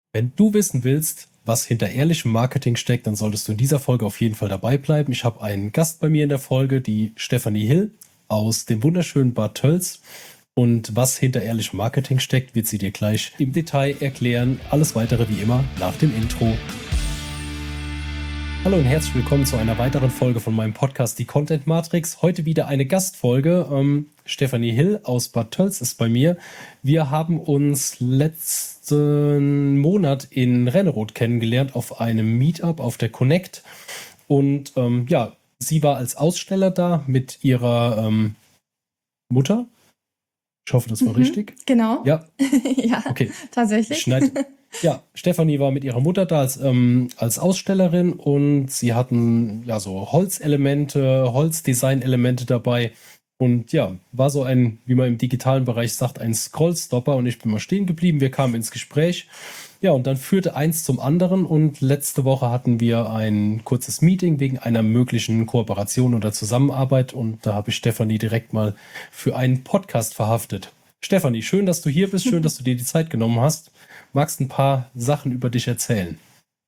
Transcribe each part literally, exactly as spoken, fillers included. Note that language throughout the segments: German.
Wenn du wissen willst, was hinter ehrlichem Marketing steckt, dann solltest du in dieser Folge auf jeden Fall dabei bleiben. Ich habe einen Gast bei mir in der Folge, die Stefanie Hill aus dem wunderschönen Bad Tölz. Und was hinter ehrlichem Marketing steckt, wird sie dir gleich im Detail erklären. Alles weitere wie immer nach dem Intro. Hallo und herzlich willkommen zu einer weiteren Folge von meinem Podcast Die Content Matrix. Heute wieder eine Gastfolge. Ähm, Stefanie Hill aus Bad Tölz ist bei mir. Wir haben uns letzten Monat in Renneroth kennengelernt auf einem Meetup auf der Connect. Und ähm, ja, sie war als Aussteller da mit ihrer ähm, Mutter. Ich hoffe, das war Mhm, richtig. genau. Ja, Ja, okay. Ich tatsächlich. schneide. Ja, Stefanie war mit ihrer Mutter da als, ähm, als Ausstellerin und sie hatten ja so Holzelemente, Holzdesign-Elemente dabei. Und ja, war so ein, wie man im digitalen Bereich sagt, ein Scrollstopper und ich bin mal stehen geblieben. Wir kamen ins Gespräch. Ja, und dann führte eins zum anderen und letzte Woche hatten wir ein kurzes Meeting wegen einer möglichen Kooperation oder Zusammenarbeit und da habe ich Stefanie direkt mal für einen Podcast verhaftet. Stefanie, schön, dass du hier bist, schön, dass du dir die Zeit genommen hast. Magst ein paar Sachen über dich erzählen?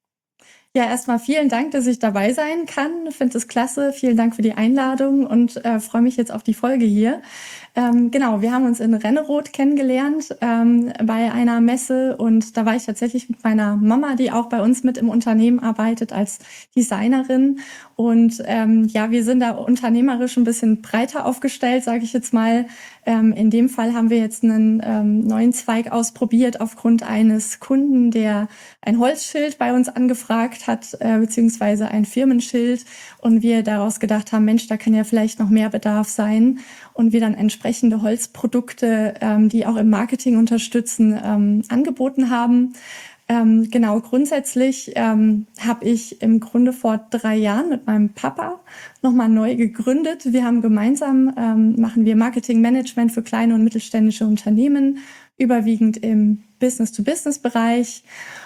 Ja, erstmal vielen Dank, dass ich dabei sein kann. Finde es klasse. Vielen Dank für die Einladung und äh, freue mich jetzt auf die Folge hier. Ähm, genau, wir haben uns in Renneroth kennengelernt ähm, bei einer Messe und da war ich tatsächlich mit meiner Mama, die auch bei uns mit im Unternehmen arbeitet als Designerin. Und ähm, ja, wir sind da unternehmerisch ein bisschen breiter aufgestellt, sage ich jetzt mal. Ähm, in dem Fall haben wir jetzt einen ähm, neuen Zweig ausprobiert aufgrund eines Kunden, der ein Holzschild bei uns angefragt hat, äh, beziehungsweise ein Firmenschild. Und wir daraus gedacht haben, Mensch, da kann ja vielleicht noch mehr Bedarf sein. Und wir dann entsprechende Holzprodukte, ähm, die auch im Marketing unterstützen, ähm, angeboten haben. Ähm, genau, grundsätzlich ähm, habe ich im Grunde vor drei Jahren mit meinem Papa nochmal neu gegründet. Wir haben gemeinsam, ähm, machen wir Marketingmanagement für kleine und mittelständische Unternehmen, überwiegend im Business-to-Business-Bereich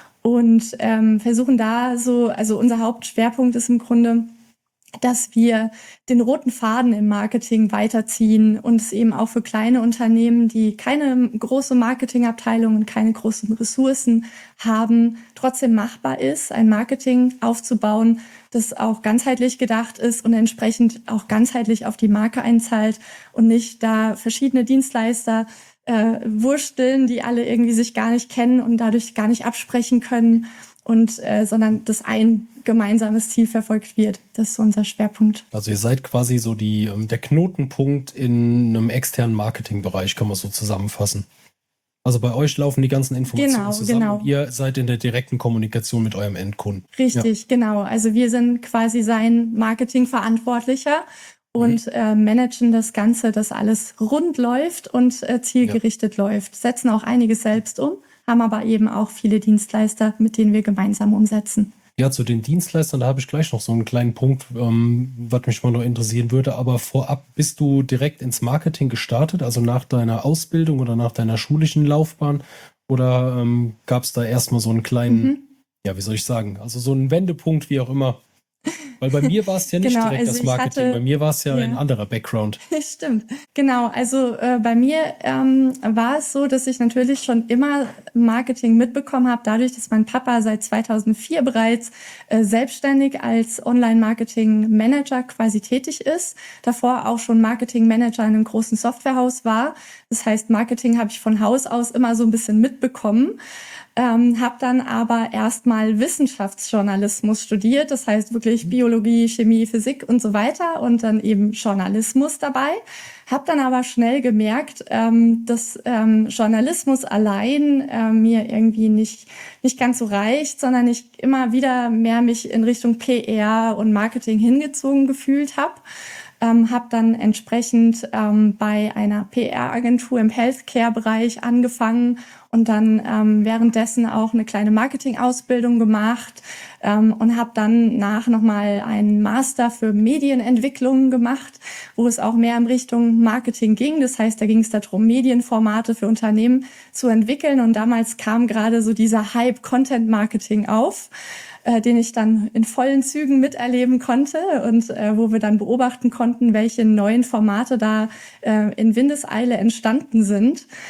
und ähm, versuchen da so, also unser Hauptschwerpunkt ist im Grunde, dass wir den roten Faden im Marketing weiterziehen und es eben auch für kleine Unternehmen, die keine große Marketingabteilung und keine großen Ressourcen haben, trotzdem machbar ist, ein Marketing aufzubauen, das auch ganzheitlich gedacht ist und entsprechend auch ganzheitlich auf die Marke einzahlt und nicht da verschiedene Dienstleister äh, wursteln, die alle irgendwie sich gar nicht kennen und dadurch gar nicht absprechen können. Und äh, sondern dass ein gemeinsames Ziel verfolgt wird. Das ist so unser Schwerpunkt. Also ihr seid quasi so die, ähm, der Knotenpunkt in einem externen Marketingbereich, kann man so zusammenfassen. Also bei euch laufen die ganzen Informationen Genau, zusammen genau. und ihr seid in der direkten Kommunikation mit eurem Endkunden. Richtig, ja. Genau. Also wir sind quasi sein Marketingverantwortlicher und mhm. äh, managen das Ganze, dass alles rund läuft und äh, zielgerichtet ja. läuft. Setzen auch einiges selbst um, haben aber eben auch viele Dienstleister, mit denen wir gemeinsam umsetzen. Ja, zu den Dienstleistern, da habe ich gleich noch so einen kleinen Punkt, ähm, was mich mal noch interessieren würde. Aber vorab, bist du direkt ins Marketing gestartet, also nach deiner Ausbildung oder nach deiner schulischen Laufbahn? Oder ähm, gab es da erstmal so einen kleinen, mhm. ja, wie soll ich sagen, also so einen Wendepunkt, wie auch immer? Weil bei mir war es ja nicht genau, direkt also das Marketing, hatte, bei mir war es ja, ja ein ja. anderer Background. Stimmt, genau. Also äh, bei mir ähm, war es so, dass ich natürlich schon immer Marketing mitbekommen habe, dadurch, dass mein Papa seit zweitausendvier bereits äh, selbstständig als Online-Marketing-Manager quasi tätig ist. Davor auch schon Marketing-Manager in einem großen Softwarehaus war. Das heißt, Marketing habe ich von Haus aus immer so ein bisschen mitbekommen. Ähm, habe dann aber erstmal Wissenschaftsjournalismus studiert, das heißt wirklich Biologie, Chemie, Physik und so weiter und dann eben Journalismus dabei. Habe dann aber schnell gemerkt, ähm, dass ähm, Journalismus allein äh, mir irgendwie nicht nicht ganz so reicht, sondern ich immer wieder mehr mich in Richtung P R und Marketing hingezogen gefühlt habe. Ähm, habe dann entsprechend ähm, bei einer P R-Agentur im Healthcare-Bereich angefangen und dann ähm, währenddessen auch eine kleine Marketing-Ausbildung gemacht ähm, und habe dann nach nochmal einen Master für Medienentwicklung gemacht, wo es auch mehr in Richtung Marketing ging. Das heißt, da ging es darum, Medienformate für Unternehmen zu entwickeln und damals kam gerade so dieser Hype Content-Marketing auf, äh, den ich dann in vollen Zügen miterleben konnte und äh, wo wir dann beobachten konnten, welche neuen Formate da äh, in Windeseile entstanden sind.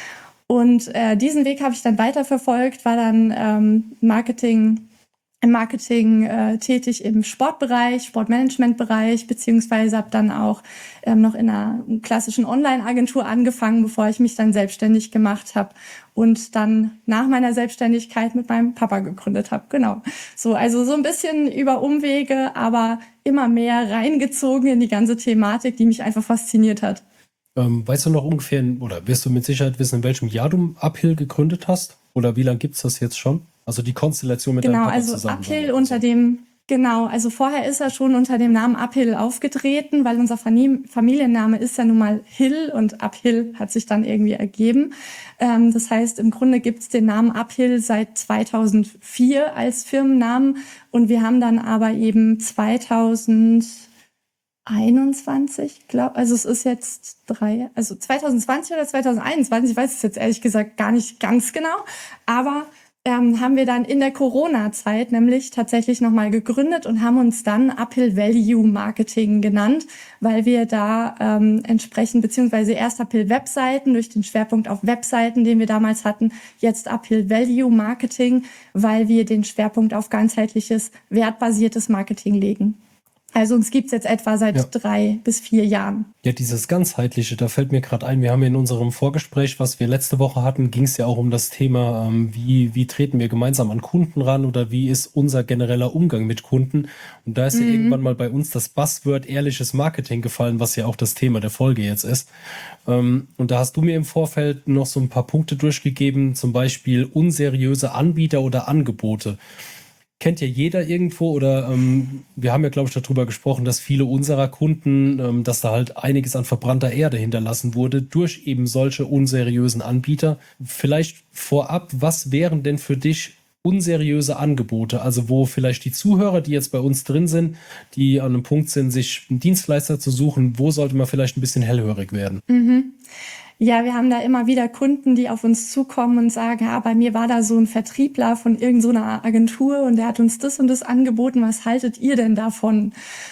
Und äh, diesen Weg habe ich dann weiterverfolgt, war dann ähm, Marketing im Marketing äh, tätig im Sportbereich, Sportmanagementbereich, beziehungsweise habe dann auch ähm, noch in einer klassischen Online-Agentur angefangen, bevor ich mich dann selbstständig gemacht habe und dann nach meiner Selbstständigkeit mit meinem Papa gegründet habe. Genau. So, also so ein bisschen über Umwege, aber immer mehr reingezogen in die ganze Thematik, die mich einfach fasziniert hat. Ähm, weißt du noch ungefähr, oder wirst du mit Sicherheit wissen, in welchem Jahr du Uphill gegründet hast? Oder wie lange gibt es das jetzt schon? Also die Konstellation mit deinem Genau, Papa also zusammen. Uphill unter dem, genau, also vorher ist er schon unter dem Namen Uphill aufgetreten, weil unser Fami- Familienname ist ja nun mal Hill und Uphill hat sich dann irgendwie ergeben. Ähm, das heißt, im Grunde gibt es den Namen Uphill seit zweitausendvier als Firmennamen und wir haben dann aber eben zweitausendeinundzwanzig, glaube, also es ist jetzt drei, also zweitausendzwanzig oder zweitausendeinundzwanzig, ich weiß es jetzt ehrlich gesagt gar nicht ganz genau, aber ähm, haben wir dann in der Corona-Zeit nämlich tatsächlich nochmal gegründet und haben uns dann Uphill Value Marketing genannt, weil wir da ähm, entsprechend, beziehungsweise erst Uphill Webseiten durch den Schwerpunkt auf Webseiten, den wir damals hatten, jetzt Uphill Value Marketing, weil wir den Schwerpunkt auf ganzheitliches, wertbasiertes Marketing legen. Also uns gibt's jetzt etwa seit ja. drei bis vier Jahren. Ja, dieses Ganzheitliche, da fällt mir gerade ein, wir haben in unserem Vorgespräch, was wir letzte Woche hatten, ging es ja auch um das Thema, ähm, wie, wie treten wir gemeinsam an Kunden ran oder wie ist unser genereller Umgang mit Kunden. Und da ist mhm. ja irgendwann mal bei uns das Buzzword ehrliches Marketing gefallen, was ja auch das Thema der Folge jetzt ist. Ähm, und da hast du mir im Vorfeld noch so ein paar Punkte durchgegeben, zum Beispiel unseriöse Anbieter oder Angebote. Kennt ja jeder irgendwo oder ähm, wir haben ja, glaube ich, darüber gesprochen, dass viele unserer Kunden, ähm, dass da halt einiges an verbrannter Erde hinterlassen wurde durch eben solche unseriösen Anbieter. Vielleicht vorab, was wären denn für dich unseriöse Angebote? Also wo vielleicht die Zuhörer, die jetzt bei uns drin sind, die an einem Punkt sind, sich einen Dienstleister zu suchen, wo sollte man vielleicht ein bisschen hellhörig werden? Mhm. Ja, wir haben da immer wieder Kunden, die auf uns zukommen und sagen, ja, bei mir war da so ein Vertriebler von irgendeiner Agentur und der hat uns das und das angeboten, was haltet ihr denn davon?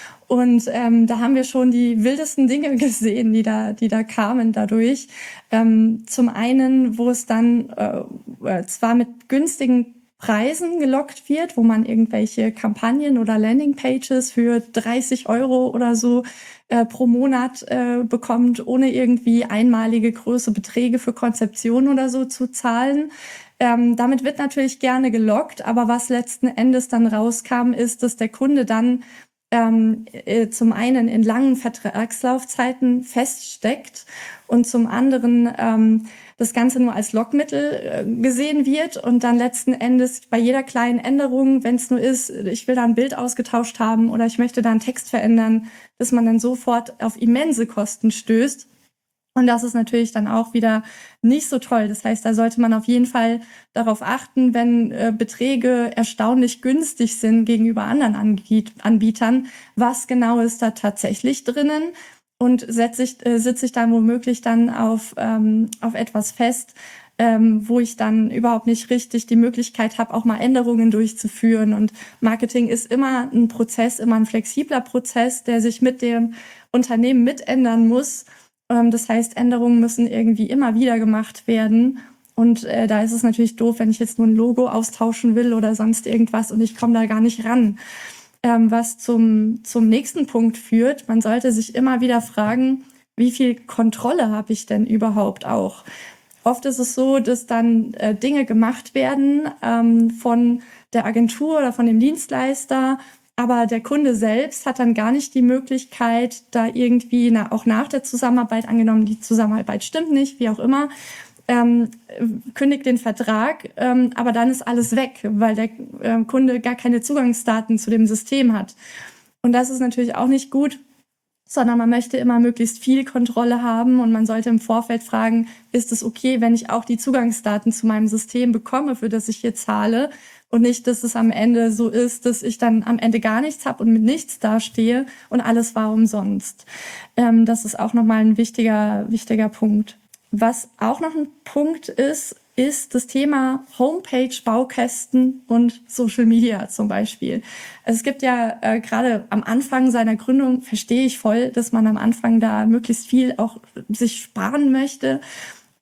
Und ähm, da haben wir schon die wildesten Dinge gesehen, die da, die da kamen dadurch. Ähm, zum einen, wo es dann äh, zwar mit günstigen Preisen gelockt wird, wo man irgendwelche Kampagnen oder Landingpages für dreißig Euro oder so äh, pro Monat äh, bekommt, ohne irgendwie einmalige große Beträge für Konzeption oder so zu zahlen. Ähm, damit wird natürlich gerne gelockt, aber was letzten Endes dann rauskam, ist, dass der Kunde dann ähm, äh, zum einen in langen Vertragslaufzeiten feststeckt und zum anderen ähm, das Ganze nur als Lockmittel äh, gesehen wird und dann letzten Endes bei jeder kleinen Änderung, wenn es nur ist, ich will da ein Bild ausgetauscht haben oder ich möchte da einen Text verändern, dass man dann sofort auf immense Kosten stößt. Und das ist natürlich dann auch wieder nicht so toll. Das heißt, da sollte man auf jeden Fall darauf achten, wenn äh, Beträge erstaunlich günstig sind gegenüber anderen Anbiet- Anbietern, was genau ist da tatsächlich drinnen und setze ich, äh, sitze ich dann womöglich dann auf, ähm, auf etwas fest, ähm, wo ich dann überhaupt nicht richtig die Möglichkeit habe, auch mal Änderungen durchzuführen. Und Marketing ist immer ein Prozess, immer ein flexibler Prozess, der sich mit dem Unternehmen mitändern muss. Das heißt, Änderungen müssen irgendwie immer wieder gemacht werden. Und äh, da ist es natürlich doof, wenn ich jetzt nur ein Logo austauschen will oder sonst irgendwas und ich komme da gar nicht ran. Ähm, was zum, zum nächsten Punkt führt, man sollte sich immer wieder fragen, wie viel Kontrolle habe ich denn überhaupt auch? Oft ist es so, dass dann äh, Dinge gemacht werden ähm, von der Agentur oder von dem Dienstleister, aber der Kunde selbst hat dann gar nicht die Möglichkeit, da irgendwie na, auch nach der Zusammenarbeit, angenommen, die Zusammenarbeit stimmt nicht, wie auch immer, ähm, kündigt den Vertrag, ähm, aber dann ist alles weg, weil der äh, Kunde gar keine Zugangsdaten zu dem System hat. Und das ist natürlich auch nicht gut, sondern man möchte immer möglichst viel Kontrolle haben und man sollte im Vorfeld fragen, ist es okay, wenn ich auch die Zugangsdaten zu meinem System bekomme, für das ich hier zahle? Und nicht, dass es am Ende so ist, dass ich dann am Ende gar nichts habe und mit nichts dastehe und alles war umsonst. Ähm, das ist auch nochmal ein wichtiger, wichtiger Punkt. Was auch noch ein Punkt ist, ist das Thema Homepage, Baukästen und Social Media zum Beispiel. Also es gibt ja äh, gerade am Anfang seiner Gründung, verstehe ich voll, dass man am Anfang da möglichst viel auch sich sparen möchte.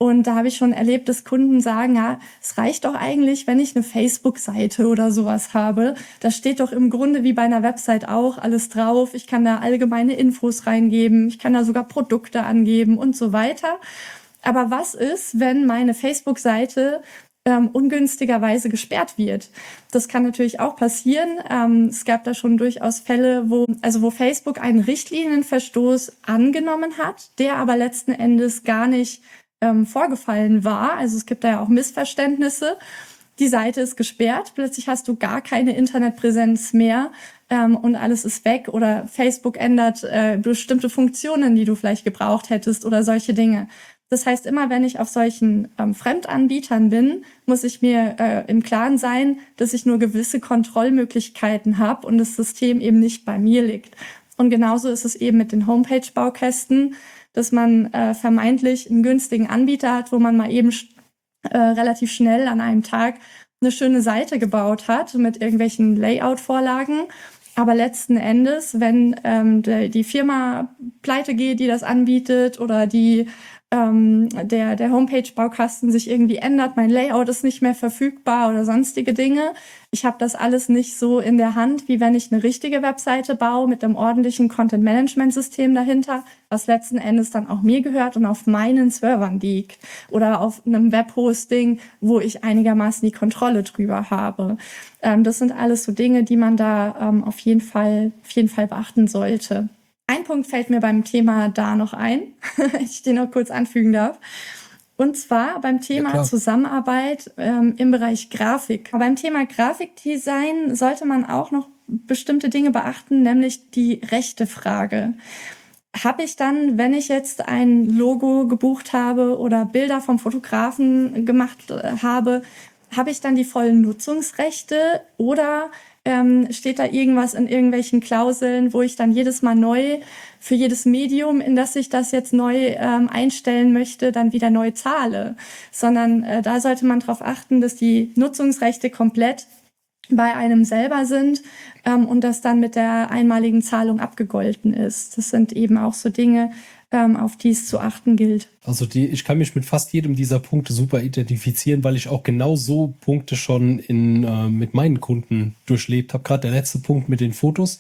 Und da habe ich schon erlebt, dass Kunden sagen, ja, es reicht doch eigentlich, wenn ich eine Facebook-Seite oder sowas habe. Da steht doch im Grunde wie bei einer Website auch alles drauf. Ich kann da allgemeine Infos reingeben, ich kann da sogar Produkte angeben und so weiter. Aber was ist, wenn meine Facebook-Seite ähm, ungünstigerweise gesperrt wird? Das kann natürlich auch passieren. Ähm, es gab da schon durchaus Fälle, wo, also wo Facebook einen Richtlinienverstoß angenommen hat, der aber letzten Endes gar nicht ähm, vorgefallen war. Also es gibt da ja auch Missverständnisse. Die Seite ist gesperrt, plötzlich hast du gar keine Internetpräsenz mehr ähm, und alles ist weg, oder Facebook ändert äh, bestimmte Funktionen, die du vielleicht gebraucht hättest oder solche Dinge. Das heißt, immer wenn ich auf solchen ähm, Fremdanbietern bin, muss ich mir äh, im Klaren sein, dass ich nur gewisse Kontrollmöglichkeiten habe und das System eben nicht bei mir liegt. Und genauso ist es eben mit den Homepage-Baukästen, dass man äh, vermeintlich einen günstigen Anbieter hat, wo man mal eben äh, relativ schnell an einem Tag eine schöne Seite gebaut hat mit irgendwelchen Layout-Vorlagen. Aber letzten Endes, wenn ähm, de, die Firma pleite geht, die das anbietet, oder die ähm, der, der Homepage-Baukasten sich irgendwie ändert, mein Layout ist nicht mehr verfügbar oder sonstige Dinge. Ich habe das alles nicht so in der Hand, wie wenn ich eine richtige Webseite baue mit einem ordentlichen Content-Management-System dahinter, was letzten Endes dann auch mir gehört und auf meinen Servern liegt oder auf einem Webhosting, wo ich einigermaßen die Kontrolle drüber habe. Ähm, das sind alles so Dinge, die man da ähm, auf jeden Fall, auf jeden Fall beachten sollte. Ein Punkt fällt mir beim Thema da noch ein, wenn ich den noch kurz anfügen darf. Und zwar beim Thema ja, Zusammenarbeit ähm, im Bereich Grafik. Aber beim Thema Grafikdesign sollte man auch noch bestimmte Dinge beachten, nämlich die Rechtefrage. Habe ich dann, wenn ich jetzt ein Logo gebucht habe oder Bilder vom Fotografen gemacht äh, habe, habe ich dann die vollen Nutzungsrechte, oder ähm, steht da irgendwas in irgendwelchen Klauseln, wo ich dann jedes Mal neu für jedes Medium, in das ich das jetzt neu ähm, einstellen möchte, dann wieder neu zahle? Sondern äh, da sollte man darauf achten, dass die Nutzungsrechte komplett bei einem selber sind ähm, und das dann mit der einmaligen Zahlung abgegolten ist. Das sind eben auch so Dinge, ähm, auf die es zu achten gilt. Also die, ich kann mich mit fast jedem dieser Punkte super identifizieren, weil ich auch genau so Punkte schon in, äh, mit meinen Kunden durchlebt habe. Gerade der letzte Punkt mit den Fotos,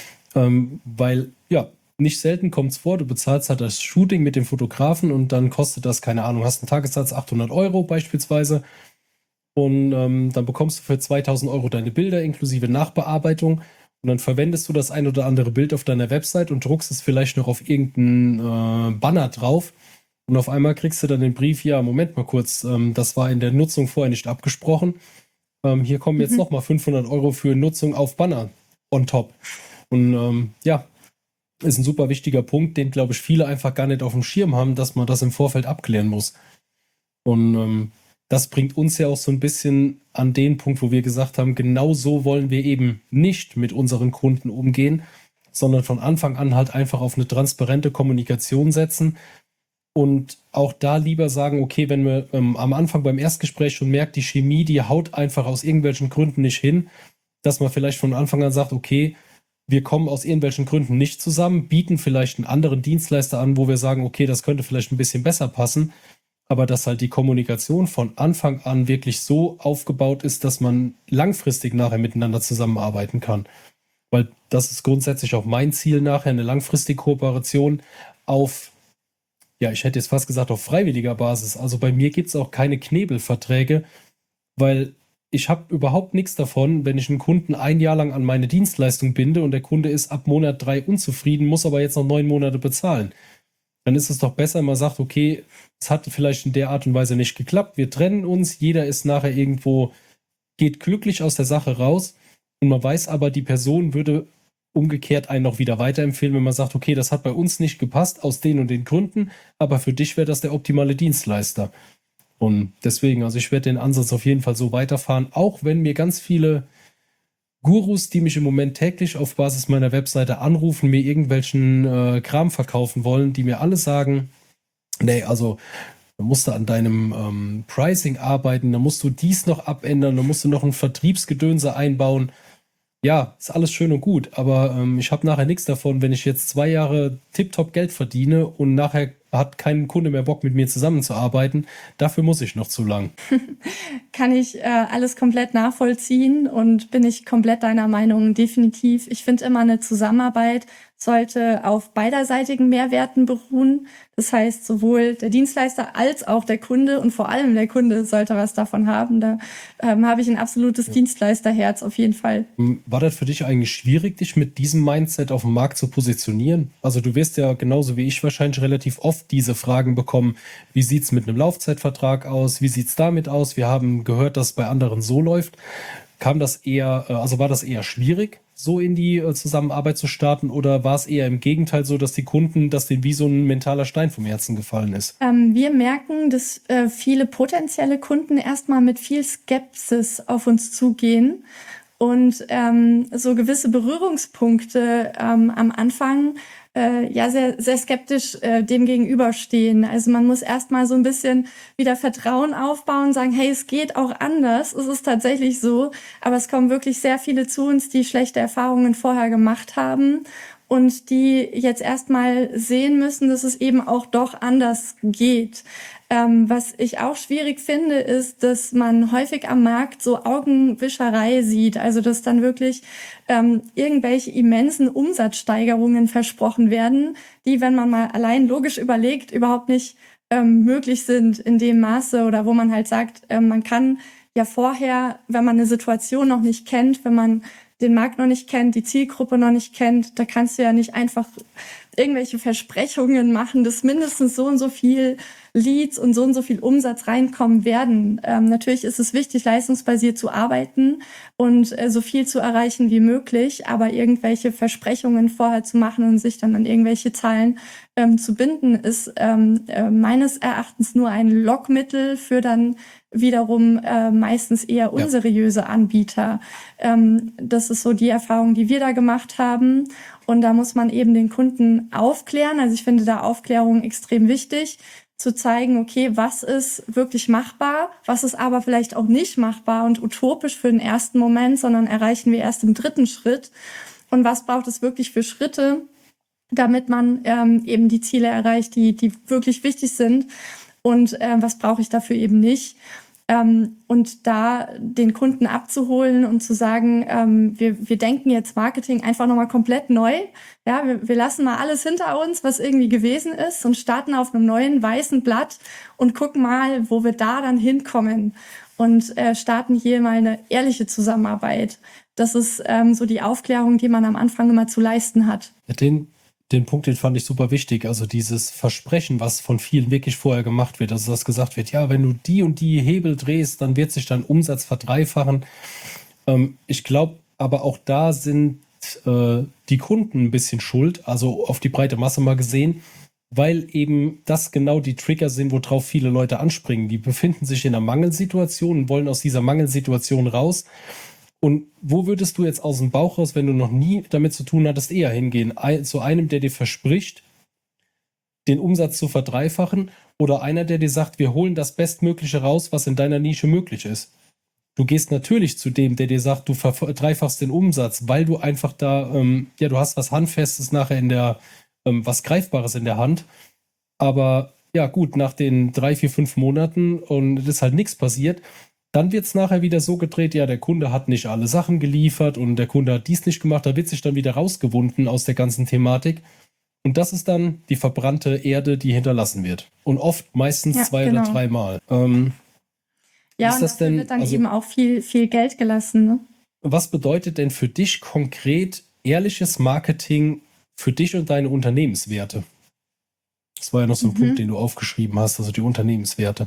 ähm, weil ja, nicht selten kommt es vor, du bezahlst halt das Shooting mit dem Fotografen und dann kostet das, keine Ahnung, hast einen Tagessatz achthundert Euro beispielsweise. Und ähm, dann bekommst du für zweitausend Euro deine Bilder inklusive Nachbearbeitung und dann verwendest du das ein oder andere Bild auf deiner Website und druckst es vielleicht noch auf irgendeinen äh, Banner drauf und auf einmal kriegst du dann den Brief, ja, Moment mal kurz, ähm, das war in der Nutzung vorher nicht abgesprochen. Ähm, hier kommen jetzt mhm. nochmal fünfhundert Euro für Nutzung auf Banner on top. Und ähm, ja, ist ein super wichtiger Punkt, den, glaube ich, viele einfach gar nicht auf dem Schirm haben, dass man das im Vorfeld abklären muss. Und ähm, das bringt uns ja auch so ein bisschen an den Punkt, wo wir gesagt haben, genau so wollen wir eben nicht mit unseren Kunden umgehen, sondern von Anfang an halt einfach auf eine transparente Kommunikation setzen und auch da lieber sagen, okay, wenn wir ähm, am Anfang beim Erstgespräch schon merkt, die Chemie, die haut einfach aus irgendwelchen Gründen nicht hin, dass man vielleicht von Anfang an sagt, okay, wir kommen aus irgendwelchen Gründen nicht zusammen, bieten vielleicht einen anderen Dienstleister an, wo wir sagen, okay, das könnte vielleicht ein bisschen besser passen, aber dass halt die Kommunikation von Anfang an wirklich so aufgebaut ist, dass man langfristig nachher miteinander zusammenarbeiten kann. Weil das ist grundsätzlich auch mein Ziel nachher, eine langfristige Kooperation auf, ja, ich hätte jetzt fast gesagt, auf freiwilliger Basis. Also bei mir gibt es auch keine Knebelverträge, weil ich habe überhaupt nichts davon, wenn ich einen Kunden ein Jahr lang an meine Dienstleistung binde und der Kunde ist ab Monat drei unzufrieden, muss aber jetzt noch neun Monate bezahlen. Dann ist es doch besser, man sagt, okay, es hat vielleicht in der Art und Weise nicht geklappt, wir trennen uns, jeder ist nachher irgendwo, geht glücklich aus der Sache raus und man weiß aber, die Person würde umgekehrt einen noch wieder weiterempfehlen, wenn man sagt, okay, das hat bei uns nicht gepasst, aus den und den Gründen, aber für dich wäre das der optimale Dienstleister. Und deswegen, also ich werde den Ansatz auf jeden Fall so weiterfahren, auch wenn mir ganz viele Gurus, die mich im Moment täglich auf Basis meiner Webseite anrufen, mir irgendwelchen äh, Kram verkaufen wollen, die mir alle sagen, nee, also da musst du an deinem ähm, Pricing arbeiten, da musst du dies noch abändern, da musst du noch ein Vertriebsgedönse einbauen. Ja, ist alles schön und gut, aber ähm, ich habe nachher nichts davon, wenn ich jetzt zwei Jahre tiptop Geld verdiene und nachher hat kein Kunde mehr Bock, mit mir zusammenzuarbeiten. Dafür muss ich noch zu lang. Kann ich äh, alles komplett nachvollziehen und bin ich komplett deiner Meinung, definitiv. Ich finde immer, eine Zusammenarbeit sollte auf beiderseitigen Mehrwerten beruhen. Das heißt, sowohl der Dienstleister als auch der Kunde und vor allem der Kunde sollte was davon haben. Da ähm, habe ich ein absolutes ja. Dienstleisterherz auf jeden Fall. War das für dich eigentlich schwierig, dich mit diesem Mindset auf dem Markt zu positionieren? Also du wirst ja genauso wie ich wahrscheinlich relativ oft diese Fragen bekommen. Wie sieht es mit einem Laufzeitvertrag aus? Wie sieht es damit aus? Wir haben gehört, dass es bei anderen so läuft. Kam das eher, also war das eher schwierig, so in die Zusammenarbeit zu starten, oder war es eher im Gegenteil so, dass die Kunden, dass denen wie so ein mentaler Stein vom Herzen gefallen ist? Ähm, wir merken, dass äh, viele potenzielle Kunden erstmal mit viel Skepsis auf uns zugehen und ähm, so gewisse Berührungspunkte ähm, am Anfang äh, ja sehr, sehr skeptisch äh, dem gegenüberstehen. Also man muss erstmal so ein bisschen wieder Vertrauen aufbauen, sagen, hey, es geht auch anders. Es ist tatsächlich so, aber es kommen wirklich sehr viele zu uns, die schlechte Erfahrungen vorher gemacht haben und die jetzt erstmal sehen müssen, dass es eben auch doch anders geht. Ähm, was ich auch schwierig finde, ist, dass man häufig am Markt so Augenwischerei sieht. Also dass dann wirklich ähm, irgendwelche immensen Umsatzsteigerungen versprochen werden, die, wenn man mal allein logisch überlegt, überhaupt nicht ähm, möglich sind in dem Maße, oder wo man halt sagt, äh, man kann ja vorher, wenn man eine Situation noch nicht kennt, wenn man den Markt noch nicht kennt, die Zielgruppe noch nicht kennt, da kannst du ja nicht einfach irgendwelche Versprechungen machen, dass mindestens so und so viel Leads und so und so viel Umsatz reinkommen werden. Ähm, natürlich ist es wichtig, leistungsbasiert zu arbeiten und äh, so viel zu erreichen wie möglich, aber irgendwelche Versprechungen vorher zu machen und sich dann an irgendwelche Zahlen ähm, zu binden, ist ähm, äh, meines Erachtens nur ein Lockmittel für dann wiederum äh, meistens eher unseriöse Anbieter. Ähm, das ist so die Erfahrung, die wir da gemacht haben. Und da muss man eben den Kunden aufklären. Also ich finde da Aufklärung extrem wichtig, zu zeigen, okay, was ist wirklich machbar, was ist aber vielleicht auch nicht machbar und utopisch für den ersten Moment, sondern erreichen wir erst im dritten Schritt. Und was braucht es wirklich für Schritte, damit man ähm, eben die Ziele erreicht, die, die wirklich wichtig sind. Und äh, was brauche ich dafür eben nicht? Ähm, und da den Kunden abzuholen und zu sagen, ähm, wir, wir denken jetzt Marketing einfach nochmal komplett neu. Ja, wir, wir lassen mal alles hinter uns, was irgendwie gewesen ist, und starten auf einem neuen weißen Blatt und gucken mal, wo wir da dann hinkommen. Und äh, starten hier mal eine ehrliche Zusammenarbeit. Das ist ähm, so die Aufklärung, die man am Anfang immer zu leisten hat. Den Den Punkt, den fand ich super wichtig. Also dieses Versprechen, was von vielen wirklich vorher gemacht wird. Also dass gesagt wird, ja, wenn du die und die Hebel drehst, dann wird sich dein Umsatz verdreifachen. Ähm, ich glaube, aber auch da sind äh, die Kunden ein bisschen schuld, also auf die breite Masse mal gesehen, weil eben das genau die Trigger sind, worauf viele Leute anspringen. Die befinden sich in einer Mangelsituation und wollen aus dieser Mangelsituation raus. Und wo würdest du jetzt aus dem Bauch raus, wenn du noch nie damit zu tun hattest, eher hingehen? Ein, zu einem, der dir verspricht, den Umsatz zu verdreifachen, oder einer, der dir sagt, wir holen das Bestmögliche raus, was in deiner Nische möglich ist? Du gehst natürlich zu dem, der dir sagt, du verdreifachst den Umsatz, weil du einfach da, ähm, ja, du hast was Handfestes nachher in der, ähm, was Greifbares in der Hand. Aber ja gut, nach den drei, vier, fünf Monaten und es ist halt nichts passiert, dann wird es nachher wieder so gedreht, ja, der Kunde hat nicht alle Sachen geliefert und der Kunde hat dies nicht gemacht, da wird sich dann wieder rausgewunden aus der ganzen Thematik. Und das ist dann die verbrannte Erde, die hinterlassen wird. Und oft meistens ja, zwei genau. oder dreimal. Ähm, ja, ist das und denn, wird dann also, eben auch viel, viel Geld gelassen. Ne? Was bedeutet denn für dich konkret ehrliches Marketing für dich und deine Unternehmenswerte? Das war ja noch so ein mhm. Punkt, den du aufgeschrieben hast, also die Unternehmenswerte.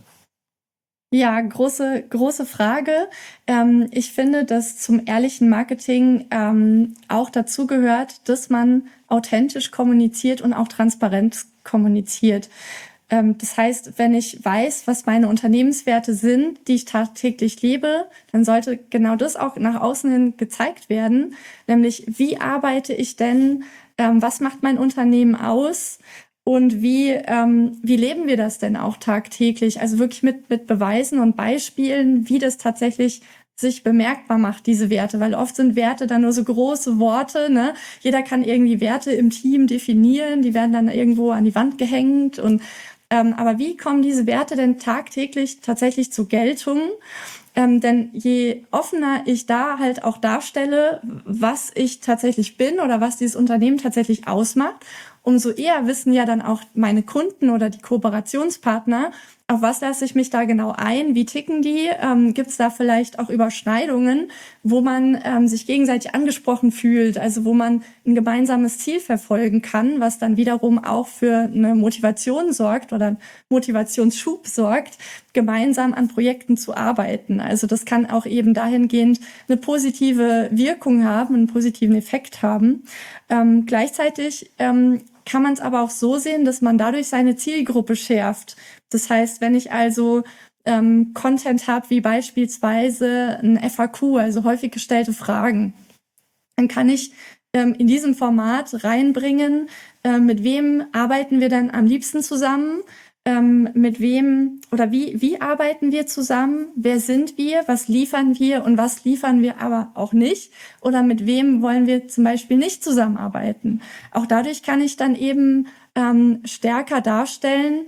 Ja, große, große Frage. Ähm, ich finde, dass zum ehrlichen Marketing ähm, auch dazu gehört, dass man authentisch kommuniziert und auch transparent kommuniziert. Ähm, das heißt, wenn ich weiß, was meine Unternehmenswerte sind, die ich tagtäglich lebe, dann sollte genau das auch nach außen hin gezeigt werden. Nämlich, wie arbeite ich denn? Ähm, was macht mein Unternehmen aus? Und wie, ähm, wie leben wir das denn auch tagtäglich? Also wirklich mit, mit Beweisen und Beispielen, wie das tatsächlich sich bemerkbar macht, diese Werte, weil oft sind Werte dann nur so große Worte, ne? Jeder kann irgendwie Werte im Team definieren, die werden dann irgendwo an die Wand gehängt und ähm, aber wie kommen diese Werte denn tagtäglich tatsächlich zur Geltung? Ähm, denn je offener ich da halt auch darstelle, was ich tatsächlich bin oder was dieses Unternehmen tatsächlich ausmacht, umso eher wissen ja dann auch meine Kunden oder die Kooperationspartner, auf was lasse ich mich da genau ein, wie ticken die, ähm, gibt es da vielleicht auch Überschneidungen, wo man ähm, sich gegenseitig angesprochen fühlt, also wo man ein gemeinsames Ziel verfolgen kann, was dann wiederum auch für eine Motivation sorgt oder einen Motivationsschub sorgt, gemeinsam an Projekten zu arbeiten. Also das kann auch eben dahingehend eine positive Wirkung haben, einen positiven Effekt haben. Ähm, gleichzeitig ähm, kann man es aber auch so sehen, dass man dadurch seine Zielgruppe schärft. Das heißt, wenn ich also ähm, Content habe, wie beispielsweise ein F A Q, also häufig gestellte Fragen, dann kann ich ähm, in diesem Format reinbringen, äh, mit wem arbeiten wir denn am liebsten zusammen, ähm, mit wem oder wie, wie arbeiten wir zusammen, wer sind wir, was liefern wir und was liefern wir aber auch nicht oder mit wem wollen wir zum Beispiel nicht zusammenarbeiten. Auch dadurch kann ich dann eben ähm, stärker darstellen,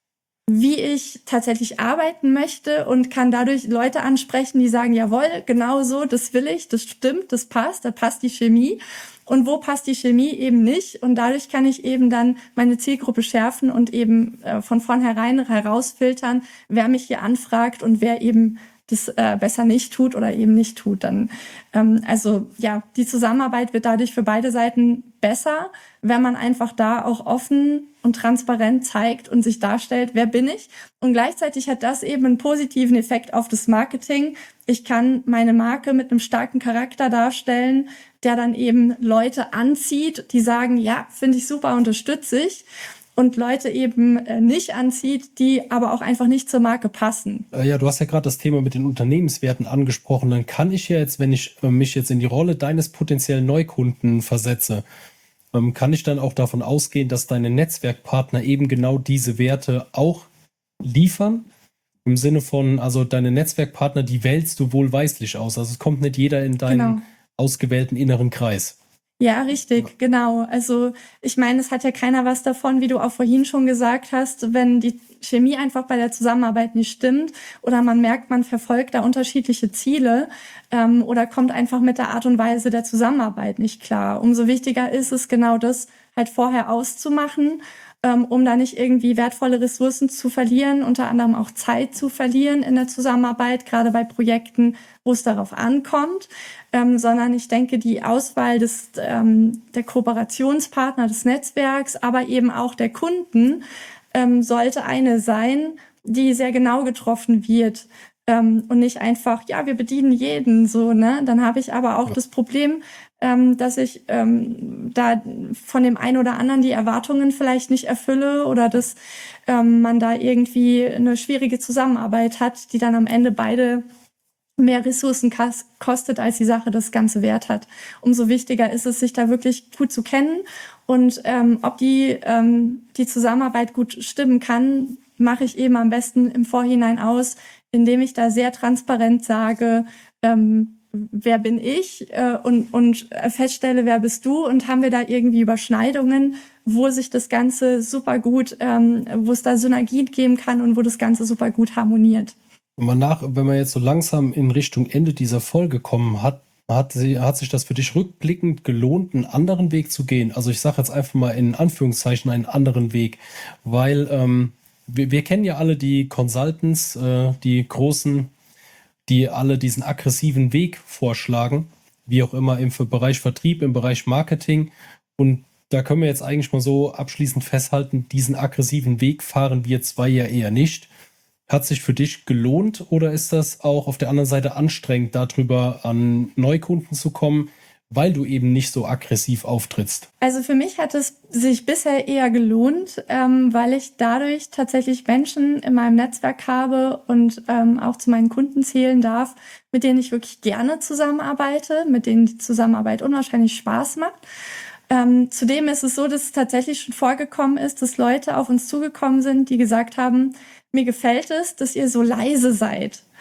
wie ich tatsächlich arbeiten möchte und kann dadurch Leute ansprechen, die sagen, jawohl, genau so, das will ich, das stimmt, das passt, da passt die Chemie. Und wo passt die Chemie eben nicht? Und dadurch kann ich eben dann meine Zielgruppe schärfen und eben äh, von vornherein herausfiltern, wer mich hier anfragt und wer eben das äh, besser nicht tut oder eben nicht tut. Dann, ähm, also ja, die Zusammenarbeit wird dadurch für beide Seiten besser, wenn man einfach da auch offen und transparent zeigt und sich darstellt, wer bin ich. Und gleichzeitig hat das eben einen positiven Effekt auf das Marketing. Ich kann meine Marke mit einem starken Charakter darstellen, der dann eben Leute anzieht, die sagen, ja, finde ich super, unterstütze ich. Und Leute eben äh, nicht anzieht, die aber auch einfach nicht zur Marke passen. Äh, ja, du hast ja gerade das Thema mit den Unternehmenswerten angesprochen. Dann kann ich ja jetzt, wenn ich äh, mich jetzt in die Rolle deines potenziellen Neukunden versetze, ähm, kann ich dann auch davon ausgehen, dass deine Netzwerkpartner eben genau diese Werte auch liefern? Im Sinne von, also deine Netzwerkpartner, die wählst du wohlweislich aus. Also es kommt nicht jeder in deinen Genau. ausgewählten inneren Kreis. Ja, richtig, ja. Genau. Also ich meine, es hat ja keiner was davon, wie du auch vorhin schon gesagt hast, wenn die Chemie einfach bei der Zusammenarbeit nicht stimmt oder man merkt, man verfolgt da unterschiedliche Ziele ähm, oder kommt einfach mit der Art und Weise der Zusammenarbeit nicht klar. Umso wichtiger ist es, genau das halt vorher auszumachen, ähm, um da nicht irgendwie wertvolle Ressourcen zu verlieren, unter anderem auch Zeit zu verlieren in der Zusammenarbeit, gerade bei Projekten, wo es darauf ankommt, ähm, sondern ich denke, die Auswahl des ähm, der Kooperationspartner des Netzwerks, aber eben auch der Kunden ähm, sollte eine sein, die sehr genau getroffen wird ähm, und nicht einfach, ja, wir bedienen jeden so, ne? Dann habe ich aber auch ja. das Problem, ähm, dass ich ähm, da von dem einen oder anderen die Erwartungen vielleicht nicht erfülle oder dass ähm, man da irgendwie eine schwierige Zusammenarbeit hat, die dann am Ende beide mehr Ressourcen kostet, als die Sache das Ganze wert hat. Umso wichtiger ist es, sich da wirklich gut zu kennen und ähm, ob die, ähm, die Zusammenarbeit gut stimmen kann, mache ich eben am besten im Vorhinein aus, indem ich da sehr transparent sage, ähm, wer bin ich äh, und, und feststelle, wer bist du und haben wir da irgendwie Überschneidungen, wo sich das Ganze super gut, ähm, wo es da Synergien geben kann und wo das Ganze super gut harmoniert. Wenn man, nach, wenn man jetzt so langsam in Richtung Ende dieser Folge kommen hat, hat, sie, hat sich das für dich rückblickend gelohnt, einen anderen Weg zu gehen? Also ich sage jetzt einfach mal in Anführungszeichen einen anderen Weg, weil ähm, wir, wir kennen ja alle die Consultants, äh, die großen, die alle diesen aggressiven Weg vorschlagen, wie auch immer im Bereich Vertrieb, im Bereich Marketing. Und da können wir jetzt eigentlich mal so abschließend festhalten, diesen aggressiven Weg fahren wir zwei ja eher nicht. Hat sich für dich gelohnt oder ist das auch auf der anderen Seite anstrengend, darüber an Neukunden zu kommen, weil du eben nicht so aggressiv auftrittst? Also für mich hat es sich bisher eher gelohnt, ähm, weil ich dadurch tatsächlich Menschen in meinem Netzwerk habe und ähm, auch zu meinen Kunden zählen darf, mit denen ich wirklich gerne zusammenarbeite, mit denen die Zusammenarbeit unwahrscheinlich Spaß macht. Ähm, zudem ist es so, dass es tatsächlich schon vorgekommen ist, dass Leute auf uns zugekommen sind, die gesagt haben, mir gefällt es, dass ihr so leise seid.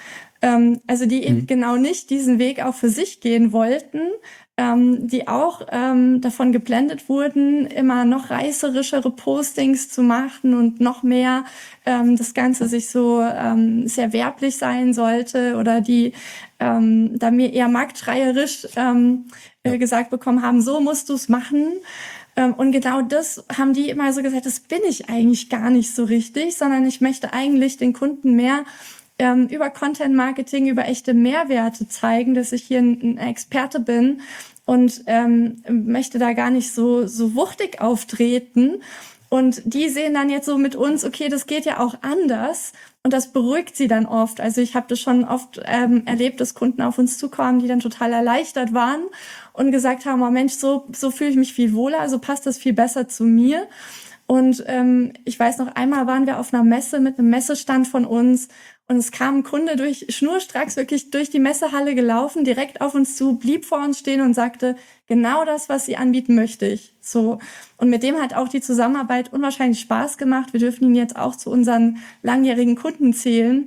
Ähm, also die eben Mhm. genau nicht diesen Weg auch für sich gehen wollten, ähm, die auch ähm, davon geblendet wurden, immer noch reißerischere Postings zu machen und noch mehr ähm, das Ganze sich so ähm, sehr werblich sein sollte, oder die ähm, da mir eher marktschreierisch ähm, Ja. äh, gesagt bekommen haben, so musst du es machen. Ähm, und genau das haben die immer so gesagt, das bin ich eigentlich gar nicht so richtig, sondern ich möchte eigentlich den Kunden mehr ähm, über Content Marketing, über echte Mehrwerte zeigen, dass ich hier ein, ein Experte bin, und ähm, möchte da gar nicht so, so wuchtig auftreten. Und die sehen dann jetzt so mit uns, okay, das geht ja auch anders. Und das beruhigt sie dann oft. Also ich habe das schon oft ähm, erlebt, dass Kunden auf uns zukommen, die dann total erleichtert waren und gesagt haben, oh Mensch, so, so fühle ich mich viel wohler, so passt das viel besser zu mir. Und ähm, ich weiß noch, einmal waren wir auf einer Messe mit einem Messestand von uns, und es kam ein Kunde durch, schnurstracks wirklich durch die Messehalle gelaufen, direkt auf uns zu, blieb vor uns stehen und sagte, genau das, was Sie anbieten, möchte ich. So. Und mit dem hat auch die Zusammenarbeit unwahrscheinlich Spaß gemacht. Wir dürfen ihn jetzt auch zu unseren langjährigen Kunden zählen.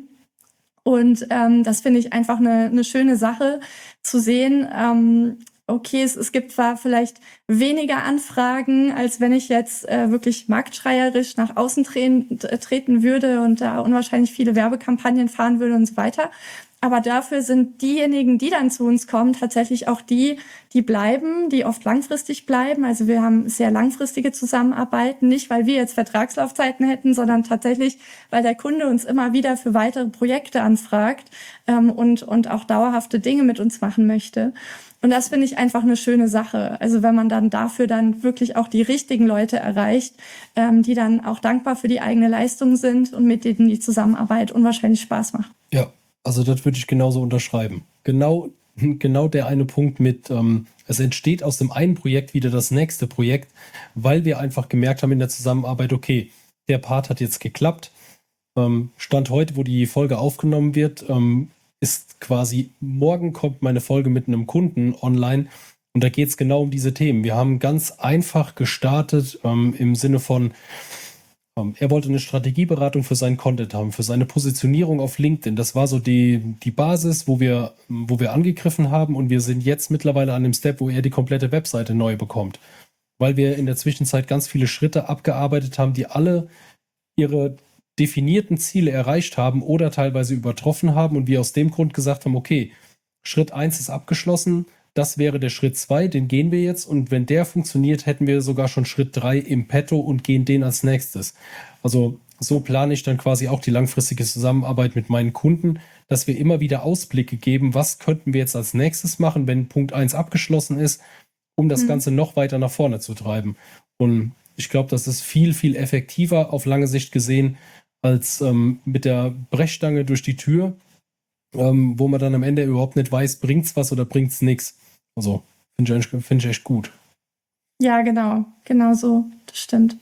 Und ähm, das finde ich einfach eine, eine schöne Sache zu sehen. Ähm, okay, es, es gibt zwar vielleicht weniger Anfragen, als wenn ich jetzt äh, wirklich marktschreierisch nach außen treten, treten würde und da unwahrscheinlich viele Werbekampagnen fahren würde und so weiter. Aber dafür sind diejenigen, die dann zu uns kommen, tatsächlich auch die, die bleiben, die oft langfristig bleiben. Also wir haben sehr langfristige Zusammenarbeiten, nicht weil wir jetzt Vertragslaufzeiten hätten, sondern tatsächlich, weil der Kunde uns immer wieder für weitere Projekte anfragt ähm, und, und auch dauerhafte Dinge mit uns machen möchte. Und das finde ich einfach eine schöne Sache. Also wenn man dann dafür dann wirklich auch die richtigen Leute erreicht, ähm, die dann auch dankbar für die eigene Leistung sind und mit denen die Zusammenarbeit unwahrscheinlich Spaß macht. Ja, also das würde ich genauso unterschreiben. Genau, genau der eine Punkt mit, ähm, es entsteht aus dem einen Projekt wieder das nächste Projekt, weil wir einfach gemerkt haben in der Zusammenarbeit, okay, der Part hat jetzt geklappt. Ähm, Stand heute, wo die Folge aufgenommen wird, ähm, ist quasi, morgen kommt meine Folge mit einem Kunden online, und da geht es genau um diese Themen. Wir haben ganz einfach gestartet ähm, im Sinne von, ähm, er wollte eine Strategieberatung für seinen Content haben, für seine Positionierung auf LinkedIn. Das war so die, die Basis, wo wir, wo wir angegriffen haben, und wir sind jetzt mittlerweile an dem Step, wo er die komplette Webseite neu bekommt, weil wir in der Zwischenzeit ganz viele Schritte abgearbeitet haben, die alle ihre definierten Ziele erreicht haben oder teilweise übertroffen haben, und wir aus dem Grund gesagt haben, okay, Schritt eins ist abgeschlossen, das wäre der Schritt zwei, den gehen wir jetzt, und wenn der funktioniert, hätten wir sogar schon Schritt drei im Petto und gehen den als nächstes. Also so plane ich dann quasi auch die langfristige Zusammenarbeit mit meinen Kunden, dass wir immer wieder Ausblicke geben, was könnten wir jetzt als nächstes machen, wenn Punkt eins abgeschlossen ist, um das Mhm. Ganze noch weiter nach vorne zu treiben. Und ich glaube, das ist viel, viel effektiver auf lange Sicht gesehen, als ähm, mit der Brechstange durch die Tür, ähm, wo man dann am Ende überhaupt nicht weiß, bringt's was oder bringt's nichts. Also, finde ich, find ich echt gut. Ja, genau, genau so, das stimmt.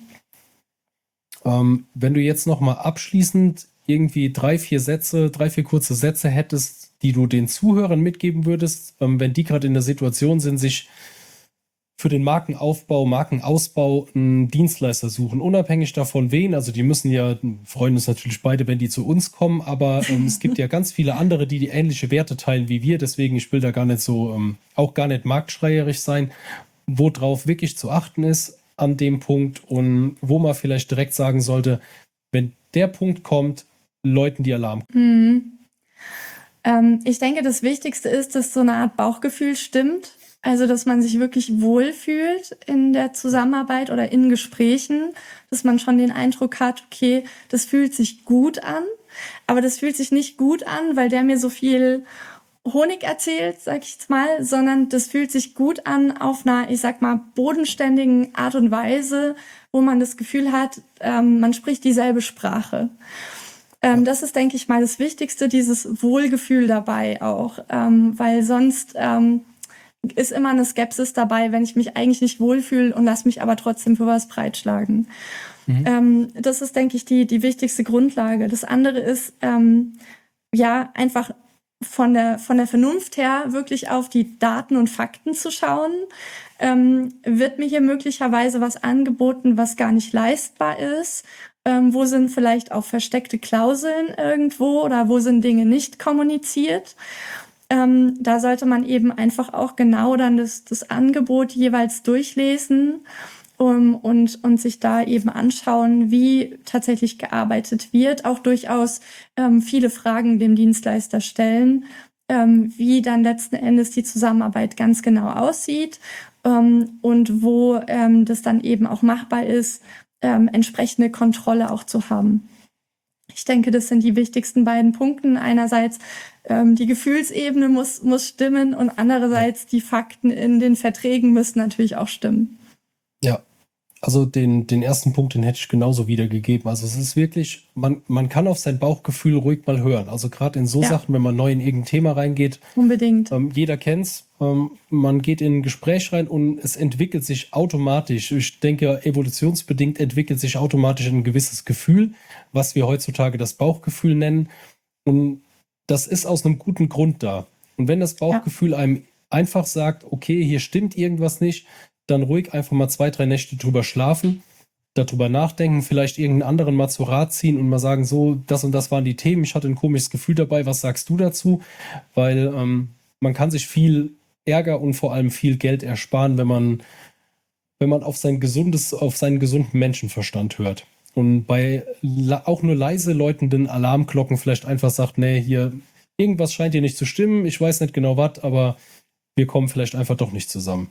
Ähm, wenn du jetzt nochmal abschließend irgendwie drei, vier Sätze, drei, vier kurze Sätze hättest, die du den Zuhörern mitgeben würdest, ähm, wenn die gerade in der Situation sind, sich für den Markenaufbau, Markenausbau einen Dienstleister suchen, unabhängig davon wen. Also die müssen ja, freuen uns natürlich beide, wenn die zu uns kommen, aber ähm, es gibt ja ganz viele andere, die die ähnliche Werte teilen wie wir. Deswegen, ich will da gar nicht so, ähm, auch gar nicht marktschreierisch sein, worauf wirklich zu achten ist an dem Punkt und wo man vielleicht direkt sagen sollte, wenn der Punkt kommt, läuten die Alarm. Mhm. Ähm, ich denke, das Wichtigste ist, dass so eine Art Bauchgefühl stimmt. Also, dass man sich wirklich wohlfühlt in der Zusammenarbeit oder in Gesprächen, dass man schon den Eindruck hat, okay, das fühlt sich gut an, aber das fühlt sich nicht gut an, weil der mir so viel Honig erzählt, sag ich jetzt mal, sondern das fühlt sich gut an auf einer, ich sag mal, bodenständigen Art und Weise, wo man das Gefühl hat, ähm, man spricht dieselbe Sprache. Ähm, das ist, denke ich mal, das Wichtigste, dieses Wohlgefühl dabei auch, ähm, weil sonst ähm, ist immer eine Skepsis dabei, wenn ich mich eigentlich nicht wohlfühle und lasse mich aber trotzdem für was breitschlagen. Mhm. Ähm, das ist, denke ich, die, die wichtigste Grundlage. Das andere ist, ähm, ja, einfach von der, von der Vernunft her wirklich auf die Daten und Fakten zu schauen. Ähm, wird mir hier möglicherweise was angeboten, was gar nicht leistbar ist? Ähm, wo sind vielleicht auch versteckte Klauseln irgendwo oder wo sind Dinge nicht kommuniziert? Ähm, da sollte man eben einfach auch genau dann das, das Angebot jeweils durchlesen um, und, und sich da eben anschauen, wie tatsächlich gearbeitet wird. Auch durchaus ähm, viele Fragen dem Dienstleister stellen, ähm, wie dann letzten Endes die Zusammenarbeit ganz genau aussieht ähm, und wo ähm, das dann eben auch machbar ist, ähm, entsprechende Kontrolle auch zu haben. Ich denke, das sind die wichtigsten beiden Punkte. Einerseits ähm, die Gefühlsebene muss, muss stimmen und andererseits die Fakten in den Verträgen müssen natürlich auch stimmen. Ja, also den, den ersten Punkt, den hätte ich genauso wiedergegeben. Also es ist wirklich, man, man kann auf sein Bauchgefühl ruhig mal hören. Also gerade in so Ja. Sachen, wenn man neu in irgendein Thema reingeht, Unbedingt. ähm, jeder kennt's, ähm, man geht in ein Gespräch rein und es entwickelt sich automatisch, ich denke evolutionsbedingt entwickelt sich automatisch ein gewisses Gefühl, was wir heutzutage das Bauchgefühl nennen. Und das ist aus einem guten Grund da. Und wenn das Bauchgefühl ja. einem einfach sagt, okay, hier stimmt irgendwas nicht, dann ruhig einfach mal zwei, drei Nächte drüber schlafen, darüber nachdenken, vielleicht irgendeinen anderen mal zu Rat ziehen und mal sagen, so, das und das waren die Themen, ich hatte ein komisches Gefühl dabei, was sagst du dazu? Weil ähm, man kann sich viel Ärger und vor allem viel Geld ersparen, wenn man, wenn man auf sein gesundes, auf seinen gesunden Menschenverstand hört. Und bei auch nur leise läutenden Alarmglocken vielleicht einfach sagt, nee, hier, irgendwas scheint hier nicht zu stimmen, ich weiß nicht genau was, aber wir kommen vielleicht einfach doch nicht zusammen.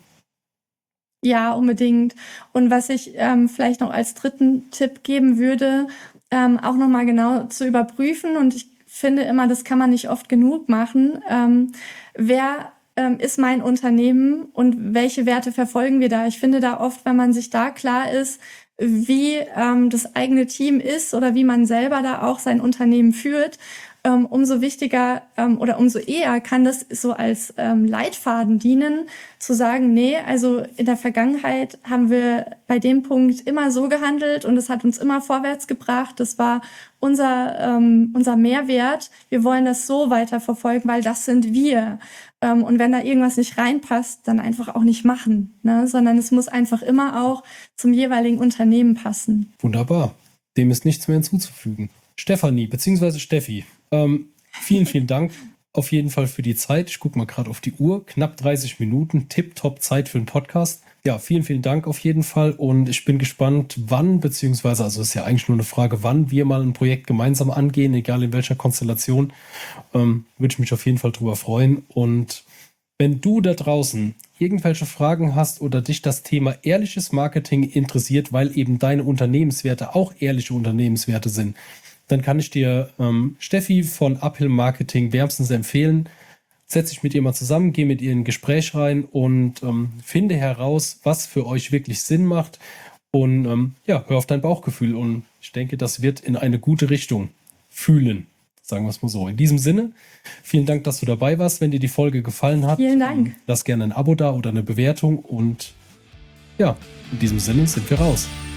Ja, unbedingt. Und was ich ähm, vielleicht noch als dritten Tipp geben würde, ähm, auch nochmal genau zu überprüfen. Und ich finde immer, das kann man nicht oft genug machen. Ähm, wer ähm, ist mein Unternehmen und welche Werte verfolgen wir da? Ich finde da oft, wenn man sich da klar ist, wie ähm, das eigene Team ist oder wie man selber da auch sein Unternehmen führt, ähm, umso wichtiger ähm, oder umso eher kann das so als ähm, Leitfaden dienen, zu sagen, nee, also in der Vergangenheit haben wir bei dem Punkt immer so gehandelt und es hat uns immer vorwärts gebracht. Das war unser, ähm, unser Mehrwert. Wir wollen das so weiterverfolgen, weil das sind wir. Ähm, und wenn da irgendwas nicht reinpasst, dann einfach auch nicht machen, ne? Sondern es muss einfach immer auch zum jeweiligen Unternehmen passen. Wunderbar. Dem ist nichts mehr hinzuzufügen. Stefanie, beziehungsweise Steffi, ähm, vielen, vielen Dank auf jeden Fall für die Zeit. Ich gucke mal gerade auf die Uhr. Knapp dreißig Minuten, tipptopp Zeit für einen Podcast. Ja, vielen, vielen Dank auf jeden Fall. Und ich bin gespannt, wann, beziehungsweise, also ist ja eigentlich nur eine Frage, wann wir mal ein Projekt gemeinsam angehen, egal in welcher Konstellation. Ähm, würde ich mich auf jeden Fall drüber freuen. Und wenn du da draußen irgendwelche Fragen hast oder dich das Thema ehrliches Marketing interessiert, weil eben deine Unternehmenswerte auch ehrliche Unternehmenswerte sind, dann kann ich dir ähm, Steffi von Uphill Marketing wärmstens empfehlen. Setz dich mit ihr mal zusammen, geh mit ihr in ein Gespräch rein und ähm, finde heraus, was für euch wirklich Sinn macht. Und ähm, ja, hör auf dein Bauchgefühl. Und ich denke, das wird in eine gute Richtung fühlen. Sagen wir es mal so. In diesem Sinne, vielen Dank, dass du dabei warst. Wenn dir die Folge gefallen hat, Vielen Dank. Ähm, lass gerne ein Abo da oder eine Bewertung. Und ja, in diesem Sinne sind wir raus.